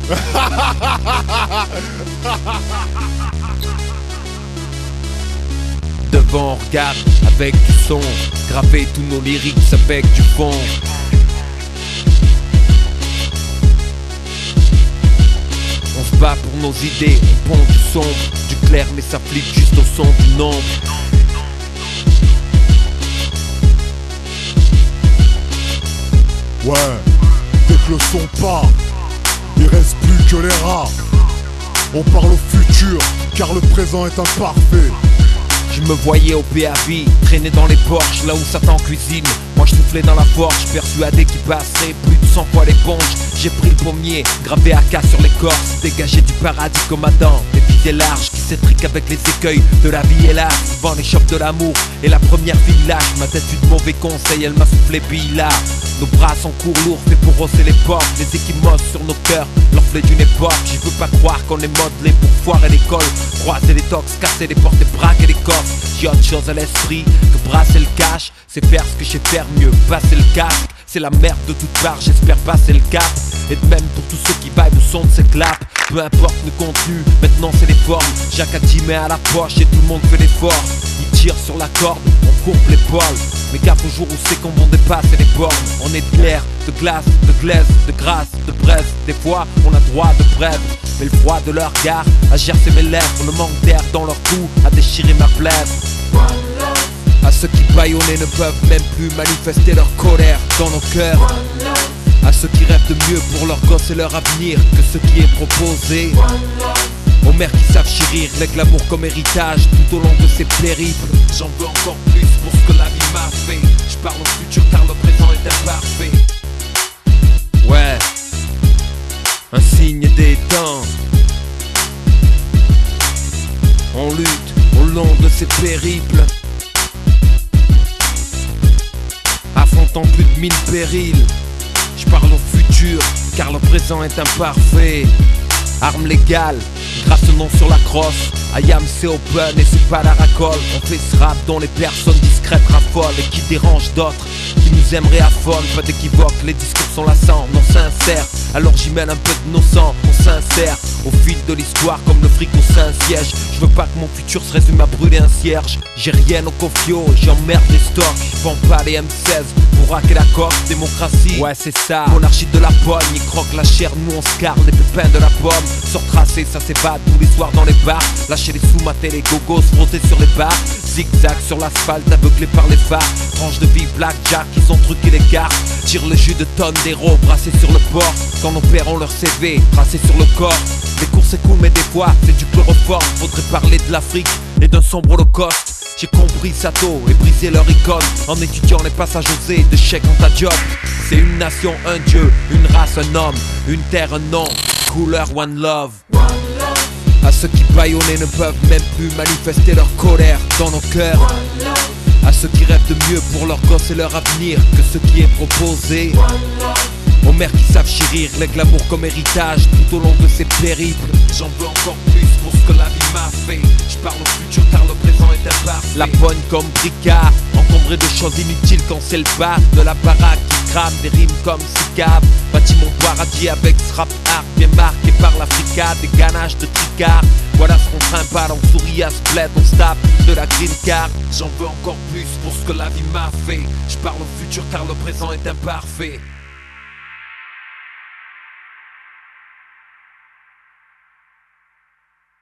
Devant, on regarde avec du son, graver tous nos lyrics avec du fond. On se bat pour nos idées, on pond du sombre, du clair mais ça flippe juste au son du nombre. Ouais, dès que le son part, il reste plus que les rats. On parle au futur, car le présent est imparfait. Je me voyais au PAV, traîner dans les porches, là où Satan cuisine. Moi je soufflais dans la forge, persuadé qu'il passerait plus de 100 fois l'éponge. J'ai pris le pommier, gravé AK sur l'écorce, dégagé du paradis comme Adam. Des vides larges qui s'étriquent avec les écueils de la vie, hélas. Souvent les chopes de l'amour et la première fille lâche. Ma tête eut de mauvais conseils, elle m'a soufflé bille là. Nos bras sont courts, lourds, faits pour rosser les portes. Les équipements sur nos cœurs, l'orphelin d'une époque. J'y veux pas croire qu'on est modelé pour foirer l'école. Croiser les tox, casser les portes et braquer les coffres. J'ai autre chose à l'esprit que brasser le cash. C'est faire ce que je sais faire mieux, passer le casque. C'est la merde de toutes parts, j'espère passer le cap. Et de même pour tous ceux qui vibrent le son de ces claps. Peu importe le contenu, maintenant c'est les formes. Jacques a 10 mains à la poche et tout le monde fait l'effort. Il tire sur la corde, on courbe l'épaule. Mais gaffe au jour où c'est qu'on dépasse les bornes. On est de l'air, de glace, de glaise, de grâce, de braise. Des fois on a droit de brève. Mais le froid de leur regard a gercé mes lèvres. Le manque d'air dans leur cou a déchiré ma plèvre. À ceux qui bâillonnaient ne peuvent même plus manifester leur colère dans nos cœurs. À ceux qui rêvent de mieux pour leurs gosses et leur avenir que ce qui est proposé. Aux mères qui savent chérir les glamours comme héritage tout au long de ces périples. J'en veux encore plus pour ce que la vie m'a fait. Je parle au futur car le présent est imparfait. Ouais, un signe des temps. On lutte au long de ces périples, affrontant plus de 1000 périls. Je parle au futur car le présent est imparfait. Arme légale, grâce au nom sur la crosse. I am c'est open et c'est pas la racole. On fait ce rap dont les personnes discrètes raffolent et qui dérangent d'autres qui nous aimeraient affolent. Pas d'équivoque, les discours sont lassants, non sincères. Alors j'y mêle un peu de nos sangs, on s'insère au fil de l'histoire comme le fric au Saint-Siège. Je veux pas que mon futur se résume à brûler un cierge. J'ai rien au confio, j'emmerde les stocks. Je vends pas les M16 pour raquer la coque. Démocratie, ouais c'est ça, monarchie de la pogne. Ils croquent la chair, nous on se carre les pépins de la pomme. Sort tracé, ça s'évade tous les soirs dans les bars. Lâcher les sous, mater les gogos, se frotter sur les barres. Zigzag sur l'asphalte, aveuglé par les phares. Tranche de vie, blackjack, ils ont truqué les cartes. Tire le jus de tonnes d'héros, brassés sur le port. Quand nos pères ont leur CV, tracé sur le corps. Les cours c'est cool mais des fois c'est du chloroforme. Faudrait parler de l'Afrique et d'un sombre holocauste. J'ai compris Sato et brisé leur icône en étudiant les passages osés de chèque en ta job. C'est une nation, un dieu, une race, un homme, une terre, un nom, couleur, one love. À ceux qui bâillonnaient ne peuvent même plus manifester leur colère dans nos cœurs. À ceux qui rêvent de mieux pour leurs gosses et leur avenir que ce qui est proposé. Aux mères qui savent chérir les glamours comme héritage tout au long de ces périples. J'en veux encore plus pour ce que la vie m'a fait. Je parle au futur car le présent est imparfait. La pogne comme bricard, encombré de choses inutiles quand c'est le bar. De la baraque qui crame, des rimes comme cicave. Bâtis mon paradis avec ce rap art bien marqué par l'Africa, des ganaches de tricard. Voilà ce qu'on trimballe, on sourit à ce bled, on se tape de la green card. J'en veux encore plus pour ce que la vie m'a fait. Je parle au futur car le présent est imparfait.